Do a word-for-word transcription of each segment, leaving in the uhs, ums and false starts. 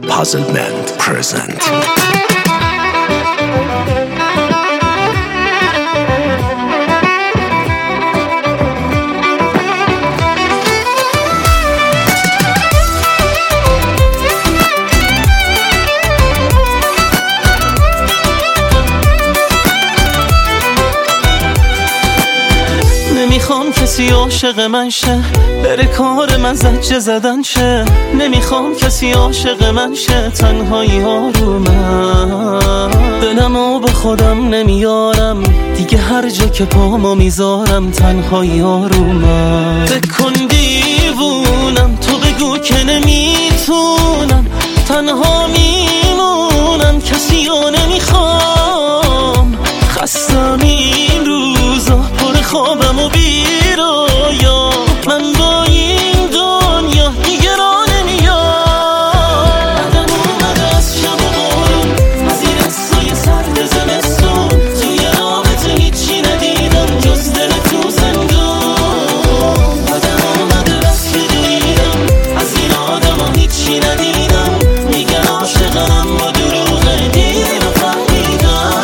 Puzzlement present. نمیخوام کسی عاشق من شه، بره کار من زجه زدن شه. نمیخوام کسی عاشق من شه، تنهایی ها رو من. دلمو به خودم نمیارم دیگه، هر جا که پامو میذارم تنهایی ها رو من. بکن دیوونم، تو بگو که نمیتونم، تنها میمونم، کسی رو نمیخوام. خستم این روزا، پر خوابم و بیرایا، من با این دنیا دیگه را نمیام. بعدم اومده از شب و بارون، از این حسای سرد زمستون، توی رابطه هیچی ندیدم جز دل تو زندون. بعدم اومده بس که دویدم، از این آدم ها هیچی ندیدم، میگن عاشقم با دروغه، دیر رو فهمیدم.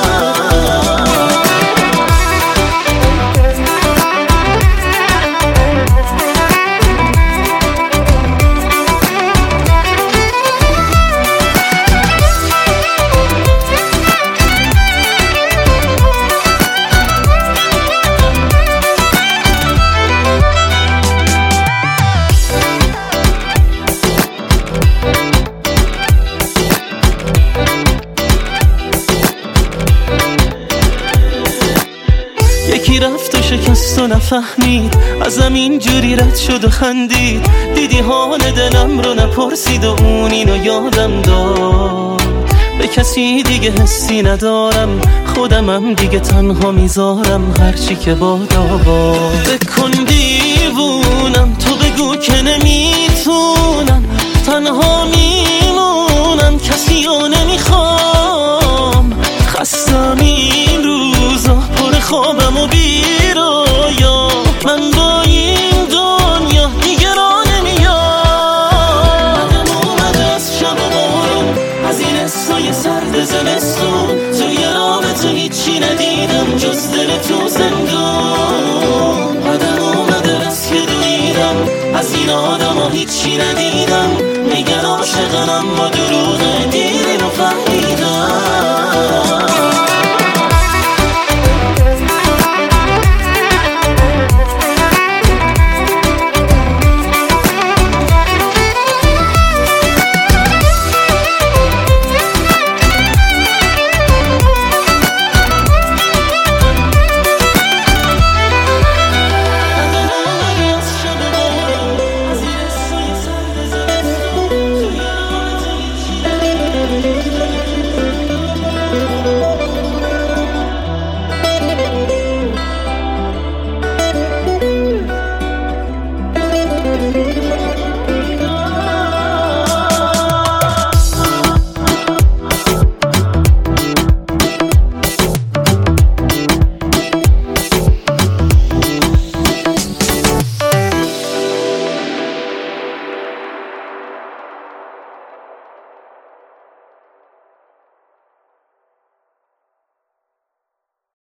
یکی رفت و شکست و نفهمید، ازم اینجوری رد شد و خندید. دیدی حال دلم رو نپرسید و اون اینو یادم داد. به کسی دیگه حسی ندارم، خودمم دیگه تنها میذارم، هرچی که بادا باد. بکن دیوونم، تو بگو که نمیتونم، تنها میمونم، کسی رو نمیخوام. خستم این روزا، پر خوابم و بیرایا، من با این دنیا دیگه را نمیام. بعدم اومده از شب و بارون، از این حسای سرد زمستون، توی رابطه هیچی ندیدم جز دل تو زندون. بعدم اومده بس که دویدم، از این آدم ها هیچی ندیدم، میگن عاشقم با دروغ.